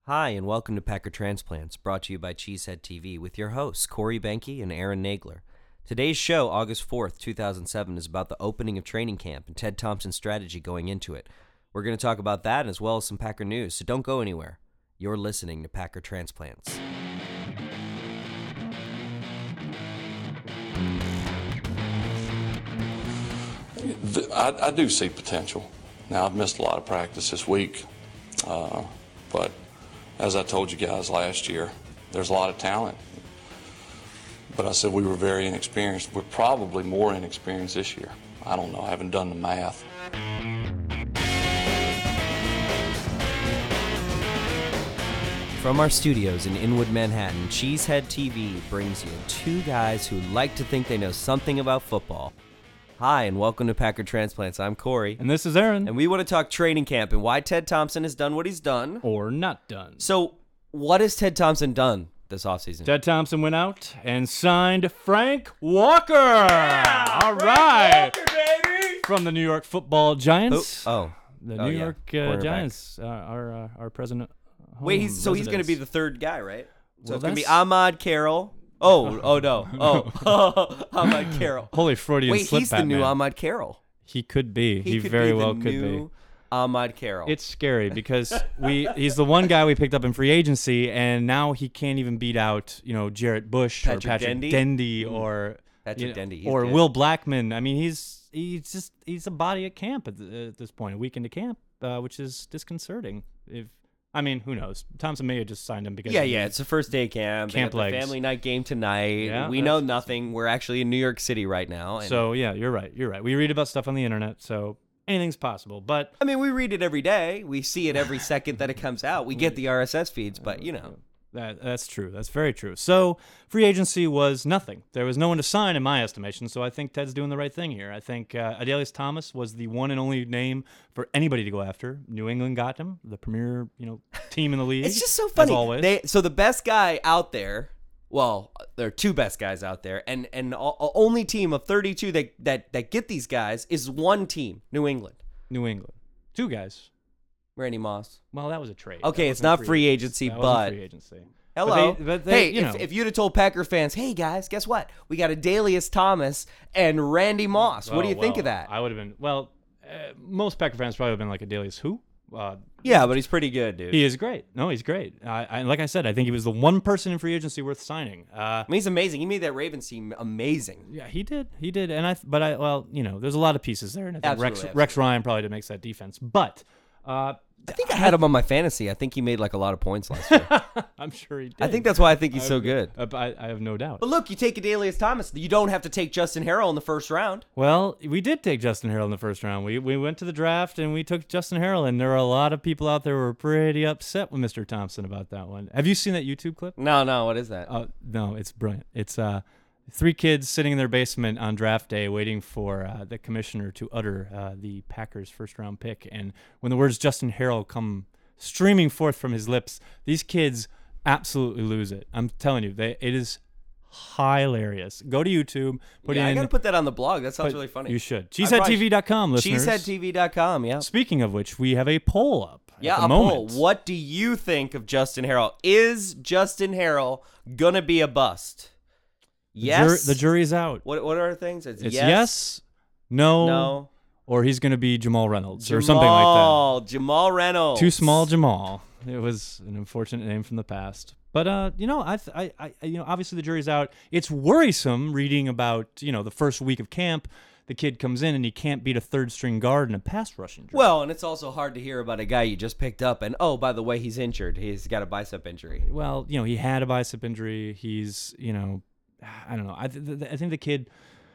Hi, and welcome to Packer Transplants, brought to you by Cheesehead TV with your hosts, Corey Benke and Aaron Nagler. Today's show, August 4th, 2007, is about the opening of training camp and Ted Thompson's strategy going into it. We're going to talk about that as well as some Packer news, so don't go anywhere. You're listening to Packer Transplants. I do see potential. Now, I've missed a lot of practice this week, but as I told you guys last year, there's a lot of talent. But I said we were very inexperienced. We're probably more inexperienced this year. I don't know. I haven't done the math. From our studios in Inwood, Manhattan, Cheesehead TV brings you two guys who like to think they know something about football. Hi, and welcome to Packer Transplants. I'm Corey. And this is Aaron. And we want to talk training camp and why Ted Thompson has done what he's done. Or not done. So, what has Ted Thompson done this offseason? Ted Thompson went out and signed Frank Walker. Yeah, All Frank right. Walker, baby! From the New York Football Giants. The New York Giants, our president. Wait, he's going to be the third guy, right? So Well, it's going to be that's- Ahmad Carroll. Oh no. Ahmad Carroll. Holy Freudian Wait, slip, he's the Batman. new Ahmad Carroll. He could be. He could very be well the could new be. Ahmad Carroll. It's scary because he's the one guy we picked up in free agency, and now he can't even beat out, Jarrett Bush or Patrick Patrick Dendy? Dendy or Patrick Dendy, he's or good. Will Blackman. I mean, he's a body at camp at this point, a week into camp, which is disconcerting. Who knows? Thompson may have just signed him because Yeah, it's the first day camp. They Camp got the legs. family night game tonight. Yeah, we know nothing. We're actually in New York City right now. And So yeah, you're right. We read about stuff on the internet, so anything's possible. But I mean, we read it every day. We see it every second that it comes out. We get the RSS feeds, but that's true. That's very true. So free agency was nothing. There was no one to sign in my estimation. So I think Ted's doing the right thing here. I think Adelius Thomas was the one and only name for anybody to go after. New England got him, the premier team in the league. It's just so funny. As always. So the best guy out there, well, there are two best guys out there, and only team of 32 that get these guys is one team, New England. New England. Two guys. Randy Moss. Well, that was a trade. Okay, That it's wasn't not free agency, That but wasn't free agency. hello. But they, hey, if you'd have told Packer fans, hey guys, guess what? We got Adelius Thomas and Randy Moss. What do you think of that? I would have been. Well, most Packer fans probably would have been like, Adelius who? Yeah, but he's pretty good, dude. He is great. No, he's great. Like I said, I think he was the one person in free agency worth signing. I mean, he's amazing. He made that Ravens team amazing. Yeah, he did. And there's a lot of pieces there, and I think Absolutely, Rex Ryan probably makes that defense. But I think I had him on my fantasy. I think he made like a lot of points last year. I'm sure he did. I think that's why I think he's so good. I have no doubt. But look, you take Adelius Thomas. You don't have to take Justin Harrell in the first round. Well, we did take Justin Harrell in the first round. We went to the draft and we took Justin Harrell, and there were a lot of people out there who were pretty upset with Mr. Thompson about that one. Have you seen that YouTube clip? No. What is that? No, it's brilliant. It's three kids sitting in their basement on draft day waiting for the commissioner to utter the Packers' first-round pick. And when the words Justin Harrell come streaming forth from his lips, these kids absolutely lose it. I'm telling you, it is hilarious. Go to YouTube. I got to put that on the blog. That sounds really funny. You should. Cheeseheadtv.com, listeners. Cheeseheadtv.com, yeah. Speaking of which, we have a poll up Yeah, at the a moment. poll. What do you think of Justin Harrell? Is Justin Harrell going to be a bust? Yes. The jury's out. What are things? It's yes, no, no, or he's going to be Jamal Reynolds or something like that. Jamal Reynolds. Too small Jamal. It was an unfortunate name from the past. But obviously the jury's out. It's worrisome reading about the first week of camp. The kid comes in and he can't beat a third string guard in a pass rushing drill. Well, and it's also hard to hear about a guy you just picked up and, oh, by the way, he's injured. He's got a bicep injury. Well, he had a bicep injury. He's I don't know. I think the kid.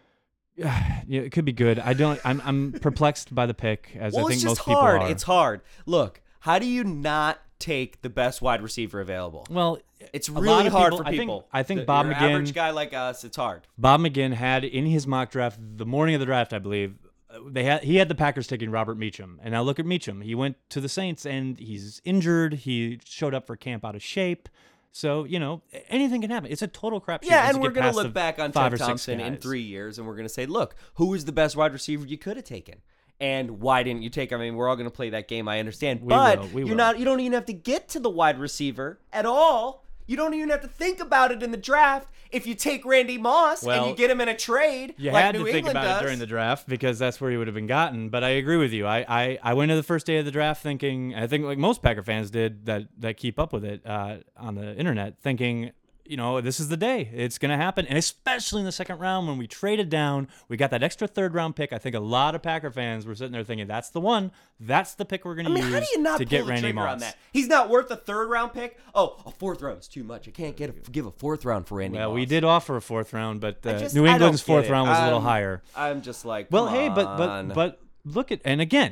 It could be good. I'm perplexed by the pick, as I think it's just most hard. people are. It's hard. Look, how do you not take the best wide receiver available? Well, it's a lot really of hard people- for people. I think Bob your McGinn- average guy like us, it's hard. Bob McGinn had in his mock draft the morning of the draft, I believe. He had the Packers taking Robert Meacham, and now look at Meacham. He went to the Saints, and he's injured. He showed up for camp out of shape. So, anything can happen. It's a total crapshoot. Yeah, once and you we're get going to past look the back on 5 Ted or 6 Thompson in guys. 3 years, and we're going to say, look, who is the best wide receiver you could have taken? And why didn't you take? I mean, we're all going to play that game. I understand, We but will. You don't even have to get to the wide receiver at all. You don't even have to think about it in the draft if you take Randy Moss and you get him in a trade. You like had New to think England about does. it during the draft because that's where he would have been gotten. But I agree with you. I went to the first day of the draft thinking, I think like most Packer fans did that keep up with it on the internet, thinking, this is the day. It's going to happen. And especially in the second round when we traded down, we got that extra third-round pick. I think a lot of Packer fans were sitting there thinking, that's the one. That's the pick we're going to use how do you not to pull get the Randy trigger Moss. on that? He's not worth a third-round pick? Oh, a fourth round is too much. I can't give a fourth round for Randy Moss. Well, we did offer a fourth round, but New I England's don't get fourth it. round was a little higher. I'm just like, Well, come hey, on. but look at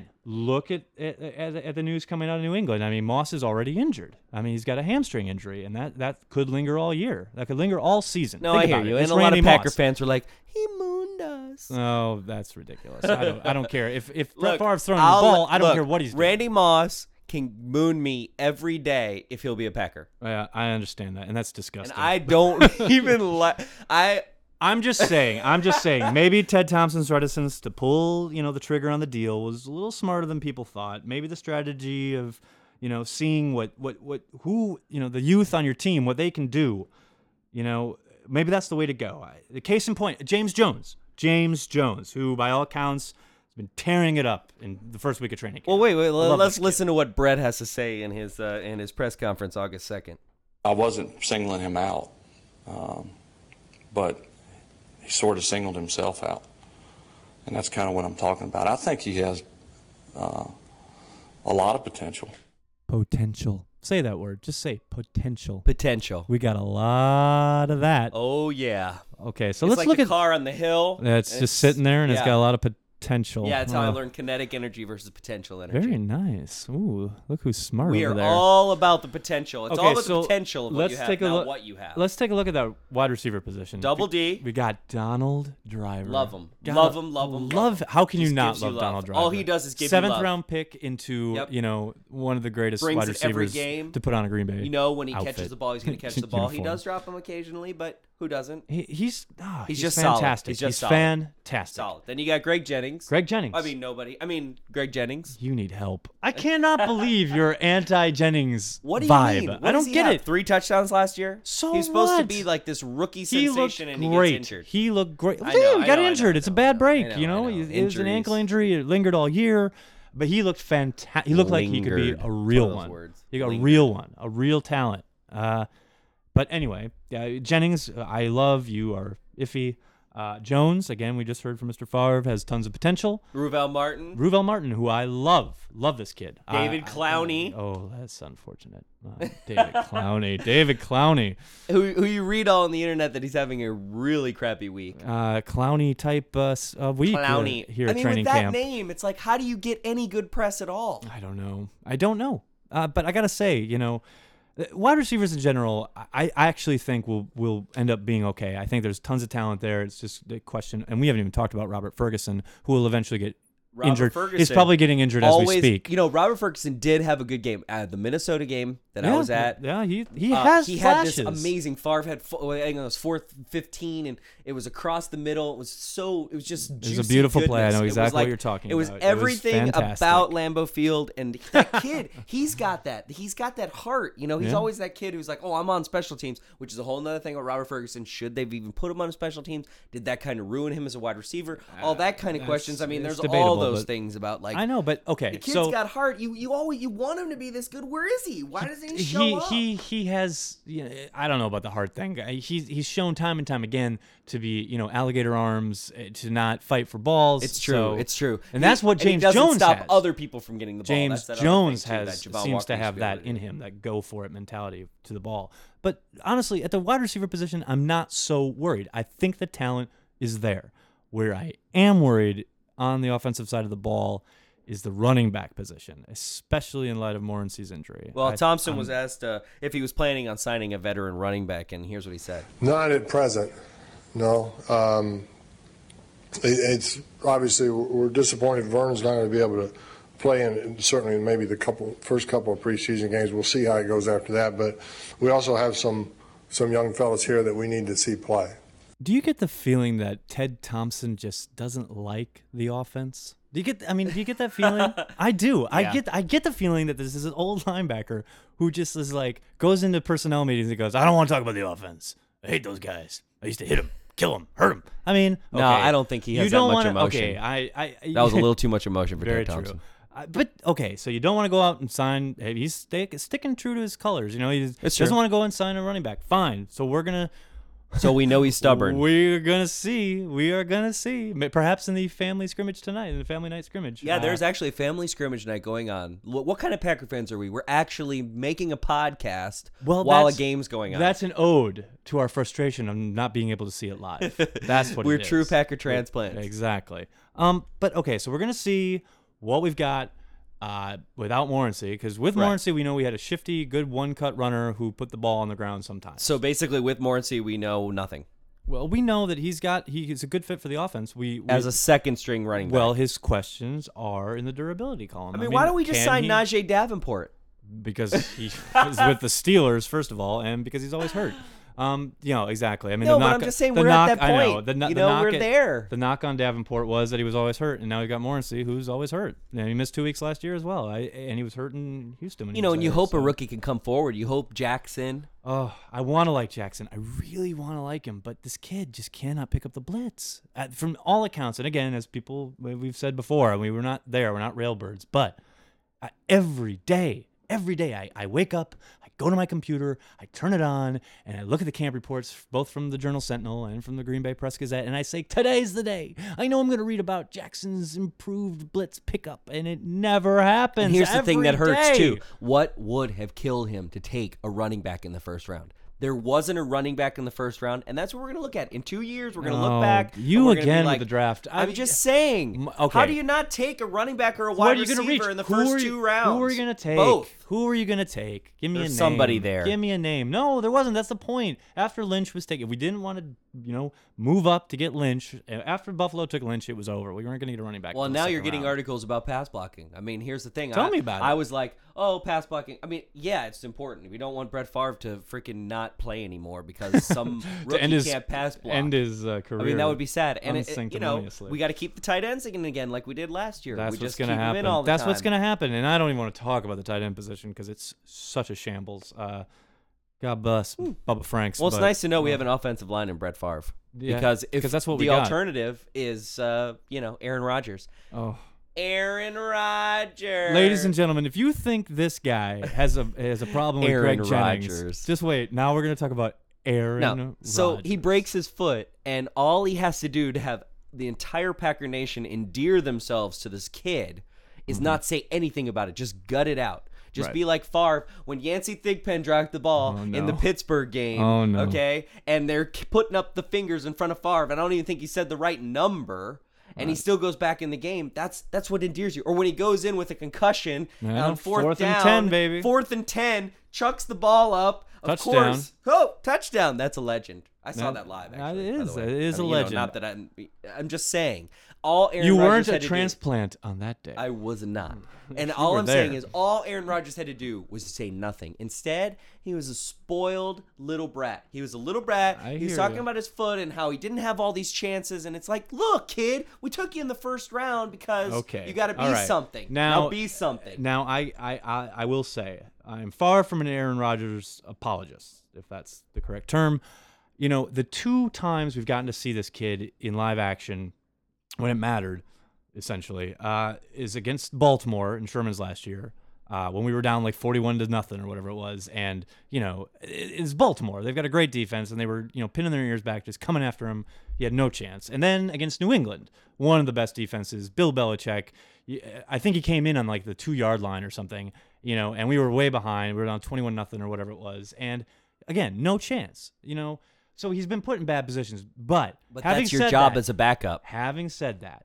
the news coming out of New England. I mean, Moss is already injured. I mean, he's got a hamstring injury, and that could linger all year. That could linger all season. No, Think I hear about you. it. And It's a lot Randy of Packer Moss. fans were like, he mooned us. Oh, that's ridiculous. I don't care if Look, Brett Favre's throwing the ball. I don't care what he's doing. Randy Moss can moon me every day if he'll be a Packer. Yeah, I understand that, and that's disgusting. And I don't even like. I'm just saying. Maybe Ted Thompson's reticence to pull, the trigger on the deal was a little smarter than people thought. Maybe the strategy of, seeing who the youth on your team, what they can do, maybe that's the way to go. The case in point, James Jones, who by all accounts has been tearing it up in the first week of training camp. Well, wait. Let's listen to what Brett has to say in his press conference August 2nd. I wasn't singling him out, but he sort of singled himself out. And that's kind of what I'm talking about. I think he has a lot of potential. Potential. Say that word. Just say potential. Potential. We got a lot of that. Oh, yeah. Okay, so It's let's like look the at car on the hill. It's just sitting there, and it's got a lot of potential. Yeah, that's how I learned kinetic energy versus potential energy. Very nice. Ooh, look who's smart We over are there. all about the potential. It's Okay, all about so the potential of what you have, not what you have. Let's take a look at that wide receiver position. Double D. We got Donald Driver. Love him. Love him. How can you Just not gives you love love. Donald Driver? All he does is give you Seventh love. round pick into one of the greatest Brings wide it every receivers game. to put on a Green Bay. When he outfit. catches the ball, he's going to catch the ball. He Uniform. does drop them occasionally, but who doesn't? He's just solid. fantastic. He's just solid. fantastic. Solid. Then you got Greg Jennings. Greg Jennings. Greg Jennings. You need help. I cannot believe you're anti-Jennings What do you vibe. mean? What I does don't he get have? it. 3 touchdowns last year. So he's supposed to what? be like this rookie He looked sensation, and he great. gets injured. He looked great. I Dude, know, he I got know, injured. I It's a know, bad I break. know. It was an ankle Injuries. injury. It lingered all year, but he looked fantastic. He looked like he could be Lingered. a real One of those one. words. He got a Lingered. real one, a real talent. But anyway, Jennings, I love. You are iffy. Jones, again, we just heard from Mr. Favre, has tons of potential. Ruvel Martin. Ruvel Martin, who I love this kid. David Clowney. Oh, that's unfortunate. David Clowney. Who you read all on the internet that he's having a really crappy week. Clowney type week Clowney. here at with training that camp. name, it's like, how do you get any good press at all? I don't know. But I gotta say, wide receivers in general, I actually think will end up being okay. I think there's tons of talent there. It's just a question, and we haven't even talked about Robert Ferguson, who will eventually get injured. He's probably getting injured as we speak. Robert Ferguson did have a good game at the Minnesota game that I was at. Yeah, he has he flashes. had this amazing. Favre had I think it was 4th 15, and it was across the middle. It was just It was juicy a beautiful play. I goodness. know It was exactly like- what you're talking It was about. everything fantastic. about Lambeau Field, and that kid, he's got that heart. He's always that kid who's like, oh, I'm on special teams, which is a whole other thing about Robert Ferguson. Should they've even put him on special teams? Did that kind of ruin him as a wide receiver? All that kind of questions. I mean, it's there's debatable, all those but- things about like. I know, but okay. The kid's so got heart. You want him to be this good. Where is he? Why doesn't he show up? He has. I don't know about the heart thing. He's shown time and time again to be alligator arms, to not fight for balls. It's true. So- It's true. And that's what he James doesn't Jones stop has. other people from getting the ball. James That's that other Jones thing, too, has that Javon seems Walker to used have be that able to in do. him, that go for it mentality to the ball. But honestly, at the wide receiver position, I'm not so worried. I think the talent is there. Where I am worried on the offensive side of the ball is the running back position, especially in light of Morency's injury. Well, Thompson was asked if he was planning on signing a veteran running back, and here's what he said. Not at present, no. It's obviously we're disappointed Vernon's not going to be able to play in certainly maybe the first couple of preseason games. We'll see how it goes after that. But we also have some young fellas here that we need to see play. Do you get the feeling that Ted Thompson just doesn't like the offense? Do you get that feeling? I do. Yeah. I get the feeling that this is an old linebacker who just is like goes into personnel meetings and goes, I don't want to talk about the offense. I hate those guys. I used to hit them, kill them, hurt them. I mean, No, okay, I don't think he has you that don't much wanna, emotion. Okay, That was a little too much emotion for very Ted Thompson. true. But okay, so you don't want to go out and sign. He's sticking true to his colors. You know, he It's doesn't true. want to go and sign a running back. Fine. So we're gonna. So we know he's stubborn. We're gonna see. We are gonna see. Perhaps in the family scrimmage tonight, in the family night scrimmage. Yeah, there's actually a family scrimmage night going on. What kind of Packer fans are we? We're actually making a podcast while a that's- game's going on. That's an ode to our frustration of not being able to see it live. That's what We're it is. true Packer transplants. Exactly. But okay, so we're gonna see what we've got without Morency, because with Right. Morency, we know we had a shifty, good one-cut runner who put the ball on the ground sometimes. So basically, with Morency, we know nothing. Well, we know that he's a good fit for the offense. We As a second string running back. well, his questions are in the durability column. I mean, why don't we just can sign he- Najee Davenport? Because he is with the Steelers, first of all, and because he's always hurt. Exactly. I mean, No, the but knock, I'm just saying the we're knock, at that I know. point. The, You the know, knock we're there. The knock on Davenport was that he was always hurt, and now we got Morency, who's always hurt. And he missed 2 weeks last year as well. And he was hurt in Houston. When he You know, was and you there, hope a so- rookie can come forward. You hope Jackson. Oh, I want to like Jackson. I really want to like him, but this kid just cannot pick up the blitz. From all accounts, and again, as we've said before, I mean, we're not there. We're not railbirds, but every day, I wake up, I go to my computer, I turn it on, and I look at the camp reports, both from the Journal Sentinel and from the Green Bay Press Gazette, and I say, today's the day. I know I'm going to read about Jackson's improved blitz pickup, and it never happens. And here's the thing that every hurts day. too. What would have killed him to take a running back in the first round? There wasn't a running back in the first round, and that's what we're going to look at. In 2 years, we're going to look back. and You we're gonna be again like, with the draft. I'm just saying. okay. How do you not take a running back or a Who are wide you going to receiver reach? in the Who first are 2 you- rounds? Who are you going to take? Both. Who are you going to take? Give me There's a name. somebody there. Give me a name. No, there wasn't. That's the point. After Lynch was taken, if we didn't want to, move up to get Lynch, after Buffalo took Lynch, it was over. We weren't going to get a running back. Well, till the now you're second getting round. articles about pass blocking. I mean, here's the thing. Tell me about it. I was like, oh, pass blocking. I mean, yeah, it's important. We don't want Brett Favre to freaking not play anymore because some rookie can't pass block. End his career. I mean, that would be sad. And unsanctimoniously. we got to keep the tight ends in again, like we did last year. That's we what's just going to keep them in happen. all the That's time. what's going to happen. And I don't even want to talk about the tight end position because it's such a shambles. God bless Bubba Franks. Well, it's but, nice to know we have an offensive line in Brett Favre. Yeah, because if 'cause that's what we the got. alternative is, Aaron Rodgers. Oh. Aaron Rodgers. Ladies and gentlemen, if you think this guy has a problem with Aaron Greg Jennings, Rodgers. just wait. Now we're going to talk about Aaron No. So Rodgers. he breaks his foot, and all he has to do to have the entire Packer Nation endear themselves to this kid is not say anything about it. Just gut it out. Just Right. be like Favre when Yancey Thigpen dropped the ball Oh, in the no. Pittsburgh game. Oh, no. Okay? And they're putting up the fingers in front of Favre, and I don't even think he said the right number. And he still goes back in the game. That's what endears you. Or when he goes in with a concussion Yeah, on fourth fourth and down, 10, baby. 4th and 10, chucks the ball up. Of Touchdown. course. Oh, touchdown. That's a legend. I saw That- that live, that actually. by is- the way. it is I mean, a legend. not that I'm just saying. All Aaron You Rodgers weren't a had to do- transplant on that day. I was not. And You all were I'm saying there. is all Aaron Rodgers had to do was to say nothing. Instead, he was a spoiled little brat. He was a little brat. I He was hear talking ya. about his foot and how he didn't have all these chances. And it's like, look, kid, we took you in the first round because Okay. you got to be All right. something. Now be something. Now, I will say, I'm far from an Aaron Rodgers apologist, if that's the correct term. The 2 times we've gotten to see this kid in live action when it mattered, essentially, is against Baltimore in Sherman's last year, when we were down like 41-0 or whatever it was. And, it's Baltimore. They've got a great defense, and they were, pinning their ears back, just coming after him. He had no chance. And then against New England, one of the best defenses, Bill Belichick, I think he came in on like the 2-yard line or something, and we were way behind. We were down 21-0 or whatever it was. And again, no chance, So he's been put in bad positions. But having that's your said job that, as a backup. Having said that,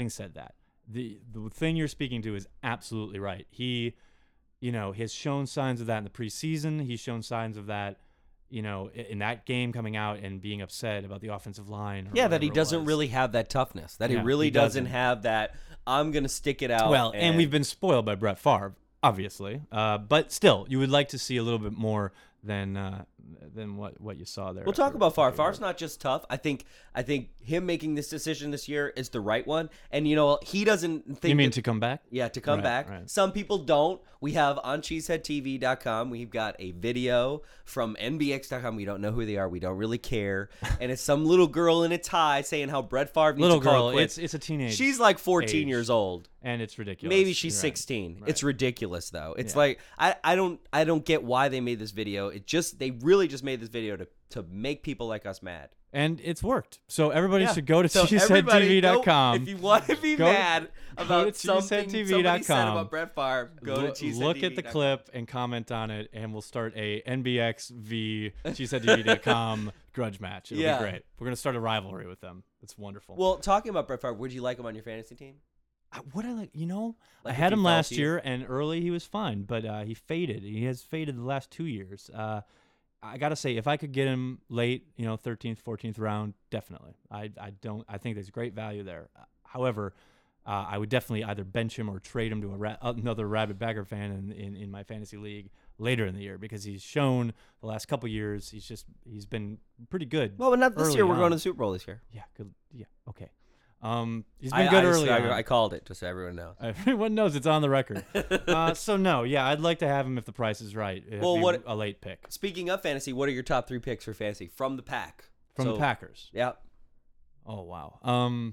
the thing you're speaking to is absolutely right. He, has shown signs of that in the preseason. He's shown signs of that, in that game coming out and being upset about the offensive line. Or Yeah, that he whatever it doesn't was. really have that toughness. That he Yeah, really he doesn't doesn't. have that, I'm going to stick it out. Well, and we've been spoiled by Brett Favre, obviously. But still, you would like to see a little bit more than what you saw there. We'll talk after- about Favre. after Favre's not just tough. I think him making this decision this year is the right one. And he doesn't think You mean that- to come back? Yeah, to come Right, back. right. Some people don't. We have on cheeseheadtv.com, we've got a video from nbx.com. We don't know who they are. We don't really care. And it's some little girl in a tie saying how Brett Favre needs Little to call girl, it quits. it's a teenage. She's like 14 age. years old. And it's ridiculous. Maybe she's You're right. 16. Right. It's ridiculous though. It's Yeah. like I don't get why they made this video. They really just made this video to make people like us mad. And it's worked. So everybody Yeah. should go to So everybody, cheeseheadtv.com. If you want to be Go- mad go about to something somebody cheeseheadtv.com. said about Brett Favre, go to cheeseheadtv.com. Look at the clip and comment on it, and we'll start a NBX v cheeseheadtv.com grudge match. It'll Yeah. be great. We're gonna start a rivalry with them. It's wonderful. Well, talking about Brett Favre, would you like him on your fantasy team? What I like, Like I if had he him fell last to you? year, and early he was fine, but he faded. He has faded the last 2 years. I gotta say, if I could get him late, 13th, 14th round, definitely. I think there's great value there. However, I would definitely either bench him or trade him to another rabid Bagger fan in my fantasy league later in the year, because he's shown the last couple years he's been pretty good. Well, but not this early year. We're on. going to the Super Bowl this year. Yeah, good. Yeah, okay. He's been good early on. I called it, just so everyone knows. Everyone knows it's on the record. So no, yeah, I'd like to have him if the price is right. It'd Well, be what- a late pick Speaking of fantasy, what are your top 3 picks for fantasy from the pack? from So- the Packers. Yeah. Oh wow.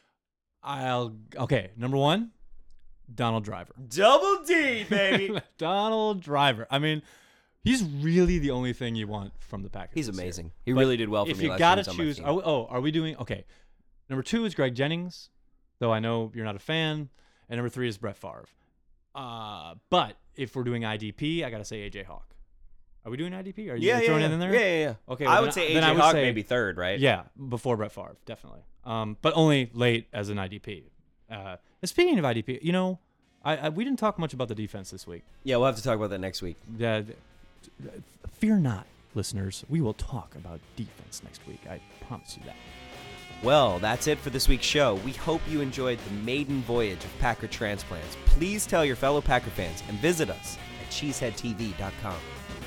Number 1, Donald Driver. Double D, baby. Donald Driver. I mean, he's really the only thing you want from the Packers. He's this year. amazing. He But really did well for if me you last gotta year. He's on my choose, team. are we doing okay? Number 2 is Greg Jennings, though I know you're not a fan, and number 3 is Brett Favre. But if we're doing IDP, I gotta say AJ Hawk. Are we doing IDP? Are you throwing it in there? Yeah. Okay, I well, would then say then I AJ would Hawk say- maybe third, right? Yeah, before Brett Favre, definitely. But only late as an IDP. Speaking of IDP, we didn't talk much about the defense this week. Yeah, we'll have to talk about that next week. Fear not, listeners. We will talk about defense next week. I promise you that. Well, that's it for this week's show. We hope you enjoyed the maiden voyage of Packer transplants. Please tell your fellow Packer fans and visit us at cheeseheadtv.com.